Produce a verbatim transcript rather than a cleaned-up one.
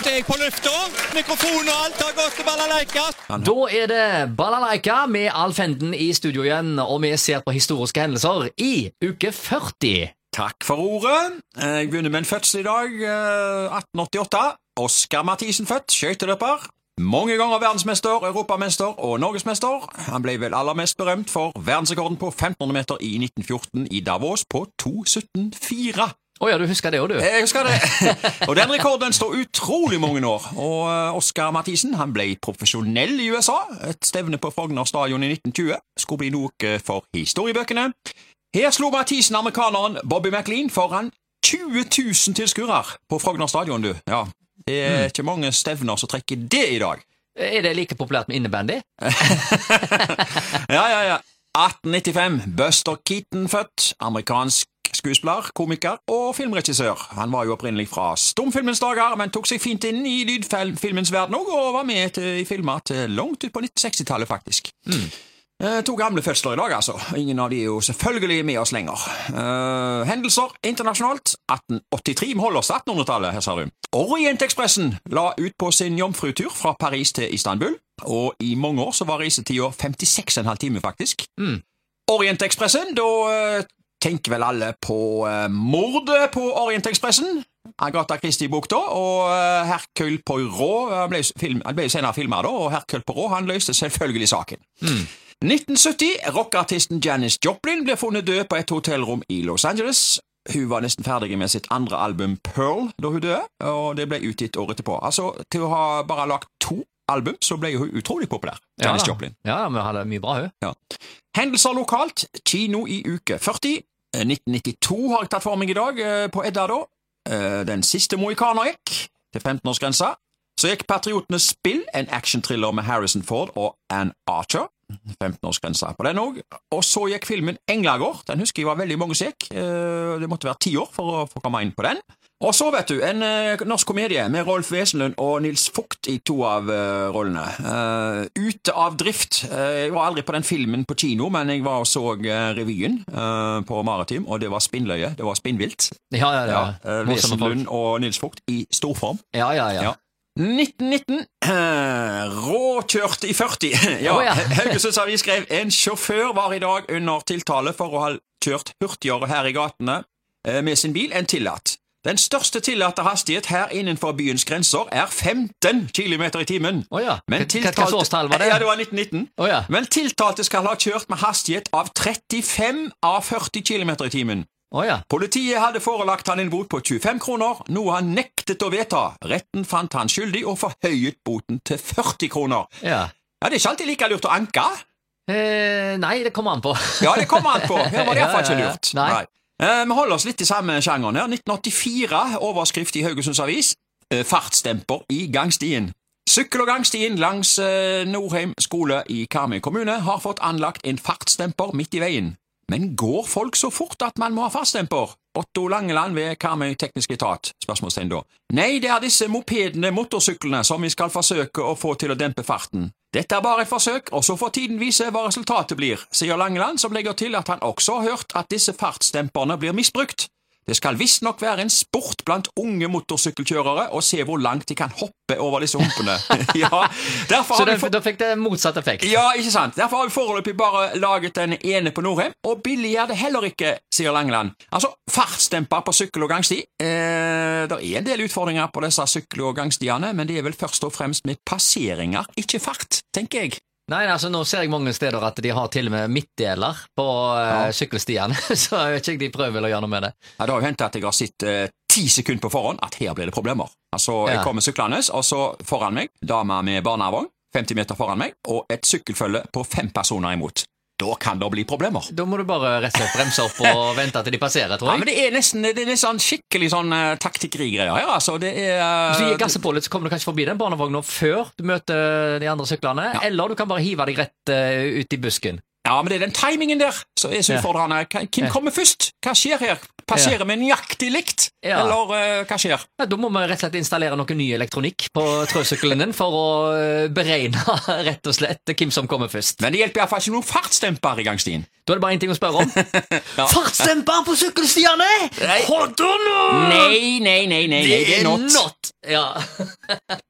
snart er jeg på lufta. Mikrofon og alt har gått til balalaika. Da er det balalaika med Alf Henden i studio igjen, og vi ser på historiske hendelser i uke førti. Takk for ordet. Jeg begynner med en fødsel i dag, atten åttiåtte. Oskar Mathisen født, skøyteløper. Mange ganger verdensmester, europamester og norgesmester. Han ble vel aller mest berømt for verdensrekorden på femten hundre meter i nitten fjorten i Davos på to sytten fire. Å ja, du husker det også, du. Jeg husker det. Og den rekorden står utrolig mange år. Og Oskar Mathisen, han ble profesjonell i U S A. Et stevne på Frogner stadion i nitten tjue. Skulle bli noe for historiebøkene. Her slo Mathisen amerikaneren Bobby McLean foran tjue tusen tilskuere på Frogner stadion, du. Ja, det er mm. ikke mange stevner som trekker det i dag. Er det like populært med innebandy? ja, ja, ja. atten nittifem. Buster Keaton født. Amerikansk skuespiller, komiker og filmregissør. Han var jo opprinnelig fra stumfilmens dager, men tok seg fint inn i lydfilmens verden også, og var med til, i filmer til langt ut på nitten sekstitallet, faktisk. Mm. Uh, to gamle fødsler i dag, altså. Ingen av de er jo selvfølgelig med oss lenger. Uh, hendelser internasjonalt. atten åttitre, vi holder oss til attenhundretallet, her ser du. Orientekspressen la ut på sin jomfrutur fra Paris til Istanbul, og i mange år så var reisetida femtiseks komma fem timer, faktisk. Mm. Orientekspressen, da uh, tenker vel alle på uh, mordet på Orientekspressen. Agatha Christie-bukta, og uh, Hercule Poirot uh, ble, film, ble senere filmet da, og Hercule Poirot, han løste selvfølgelig saken. Mm. nitten sytti, rockartisten Janis Joplin ble funnet død på et hotellrom i Los Angeles. Hun var nesten ferdig med sitt andre album Pearl da hun døde, og det ble utgitt året etterpå. Altså, til å ha bare lagt to album, så ble hun utrolig populær, Janis ja, Joplin. Ja, men hun hadde mye bra, hun. Ja. Hendelser lokalt, kino i uke førti. nitten nittito har jeg tatt for meg i dag på Edda da. Den siste Mohikaner gikk til femten-årsgrensa. Så gikk Patriotenes spill, en action-thriller med Harrison Ford og Ann Archer. femten-årsgrensa på den også. Og så gikk filmen Englagård. Den husker jeg var veldig mange sek. Det måtte være ti år for å få komme inn på den. Og så vet du, en uh, norsk komedie med Rolf Wesenlund og Nils Vogt i to av uh, rollene. Uh, ute av drift. Uh, jeg var aldri på den filmen på kino, men jeg var og så uh, revyen uh, på Maritim, og det var spinnløye, det var spinnvilt. Ja, ja, ja. ja uh, Wesenlund og Nils Vogt i storform. Ja, ja, ja. ja. nitten nitten, uh, råkjørt i førti. ja, oh, ja. Haugesunds Avis skrev, en sjåfør var i dag under tiltale for å ha kjørt hurtigere her i gatene uh, med sin bil enn tillatt. Den største tillatte hastighet her innenfor byens grenser er femten kilometer i timen. Oh ja. Men tiltalte, Hva årstall var det? Ja, det var nitten nitten. Oh ja. Men tiltalte skal ha kjørt med hastighet av trettifem av førti kilometer i timen. Oh ja. Politiet hadde forelagt han en bot på tjuefem kroner, noe han nektet å vedta. Retten fant han skyldig og forhøyet boten til førti kroner. Ja. Ja, det er ikke alltid like lurt å anke. Eh, nei, det kommer an på. ja, det kommer an på. Her var det i hvert fall ikke lurt. Nei. nei. Eh, vi holder oss litt i samme sjangeren her. nitten åttifire, overskrift i Haugesunds Avis. Eh, fartsdemper i gangstien. Sykkel- og gangstien langs eh, Nordheim skole i Karmøy kommune har fått anlagt en fartsdemper midt i veien. Men går folk så fort at man må ha fartsdemper? Otto Langeland ved Karmøy teknisk etat. Spørsmålstegn da. Nei, det er disse mopedene, motorsyklene, som vi skal forsøke å få til å dempe farten. Dette er bare et forsøk, og så får tiden vise hva resultatet blir, sier Langeland, som legger til at han også har hørt at disse fartsdemperne blir misbrukt. Det skal visst nok være en sport blant unge motorsykkelkjørere å se hvor langt de kan hoppe over disse humpene. ja, så det, for... da fikk det motsatt effekt? Ja, ikke sant. Derfor har vi foreløpig bare laget den ene på Nordheim, og billig er det heller ikke, sier Langeland. Altså, fartsdemper på sykkel- og gangsti. Eh, det er en del utfordringer på disse sykkel- og gangstiene, men det er vel først og fremst med passeringer, ikke fart, tenker jeg. Nei, altså nå ser jeg mange steder at de har til og med midtdeler på ja. uh, sykkelstiene, så jeg vet ikke de prøver vel å gjøre noe med det. Ja, det har jo hentet at jeg har sett uh, ti sekunder på forhånd at her blir det problemer. Altså, ja. jeg kommer syklende, og så foran meg, dama med barnevogn, femti meter foran meg, og et sykkelfølge på fem personer imot. Da kan det bli problemer. Da må du bare rett og slett bremse opp og vente til de passerer, tror jeg. Ja, men det er nesten, det er nesten skikkelig sånn uh, taktikkeri-greier her, altså. Det er... Uh, Hvis du gir gasset på litt, så kommer du kanskje forbi den barnevognen før du møter de andre syklene, ja. eller du kan bare hive deg rett uh, ut i busken. Ja, men det er den timingen der som er så utfordrende. Hvem kommer først? Hva skjer her? Passerer vi nøyaktig likt? Ja. Eller uh, hva skjer? Ja, da må vi rett og slett installere noe ny elektronikk på trøsykkelen din for å beregne rett og slett hvem som kommer først. Men det hjelper i hvert fall ikke noen fartsdemper i gangstien. Da er det bare en ting å spørre om. ja. Fartsdemper på sykkelstiene! Hold on nå! Nei, nei, nei, nei. Det, det er not. Ja.